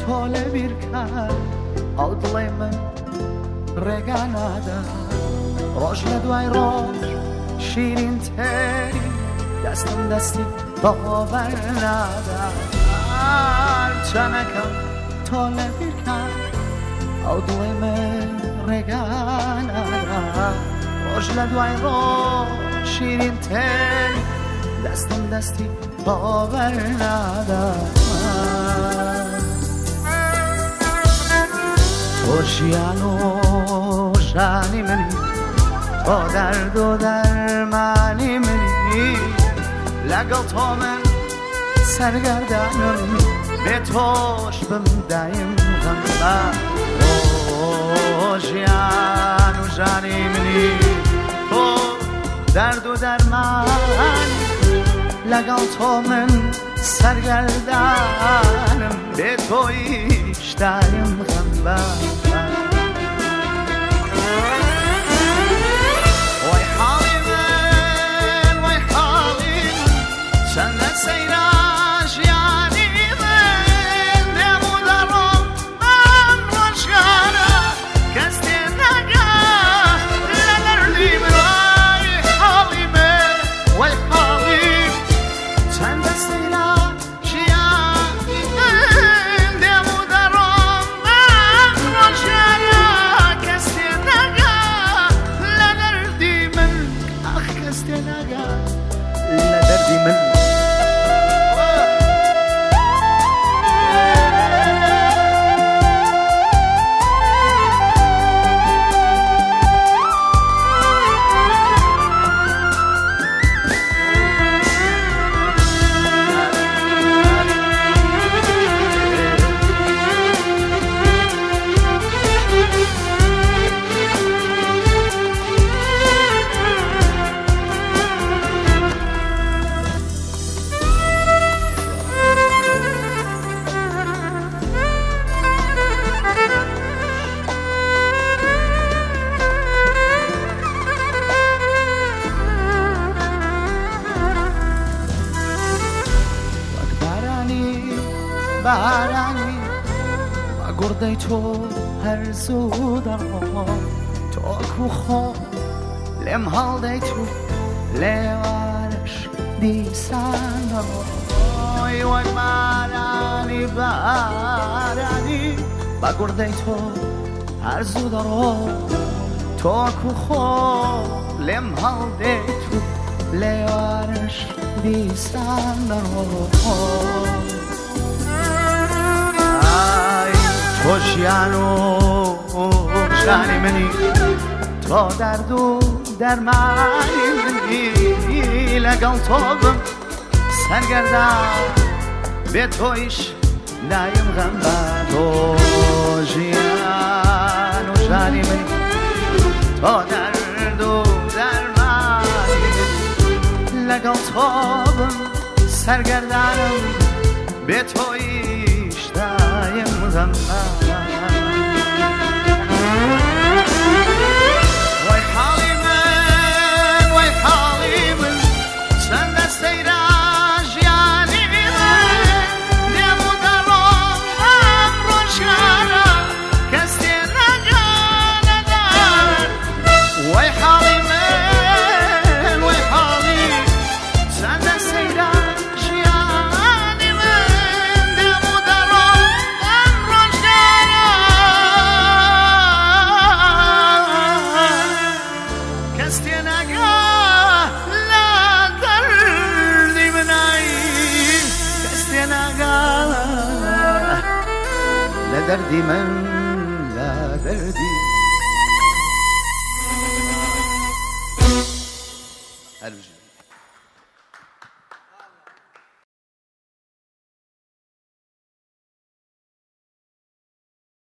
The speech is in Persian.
تۆلە بیرکە ئەو دڵێ من ڕێگا نادا ڕۆژ لە دوای ڕۆژ شیرین تێری دەستم دەستی بەخۆبەر نادا چەنەکەم تۆلە بیرکە ئەو دڵێ من ڕێگا نادا ڕۆژ لە دوای ڕۆژ شیرین تێری دەستم دەستی بەخۆبەر نادا تۆ ژیان و ژانی منی تۆ دەرد و دەرمانی منی لەگەڵ تۆ من سەرگەردانم بێ تۆش بم دایم غەمبە تۆ ژیان و ژانی منی تۆ دەرد و دەرمانی لەگەڵ تۆ من سەرگەردانم بێ تۆیش دایم غەمبە وای حاڵی من وای حاڵی من چەندە سەیرە ژیانی من دێم و دەڕۆم من ڕۆژگارە کەس تێ ناگا لە دەردی من وای حاڵی من وای حاڵی چەندە سەیرە ژیانی من دێم و دەڕۆم من ڕۆژگارە کەس تێ ناگا لە دەردی من ئەخ کەس تێ ناگا لە دەردی من بارانی و گردەی تۆ هەرزوو دەڕۆم تۆکو خۆ لێم هەڵدەیت و لێوارش دیسان دەڕۆی وەک بارانی بارانی و گردەی تۆ هەرزوو دەڕۆم تۆکو خۆ لێم هەڵدەیت و لێوارش دیسان دەڕۆم تۆ ژیان و ژانی منی تۆ دەرد و دەرمانی منی لەگەڵ تۆ بم سەرگەردان بێ تۆیش دایم غەمبە تۆ ژیان و ژانی منی تۆ دەرد و دەرمانی منی لەگەڵ تۆ بم سەرگەردانم بێ تۆیش دایم غەمبە وای حاڵی من وای حاڵی من چەندە سەیرە ژیانی من دێم و دەڕۆم ئەم ڕۆژگارە کەس تێ ناگا لە دەر وای حاڵی من وای حاڵی چەندە سەیرە ژیانی من دێم و دەڕۆم ئەم ڕۆژگارە کەس تێ ناگا لە دەردی منایی کەس تێ ناگا لە دەردی من لە دەردی هەر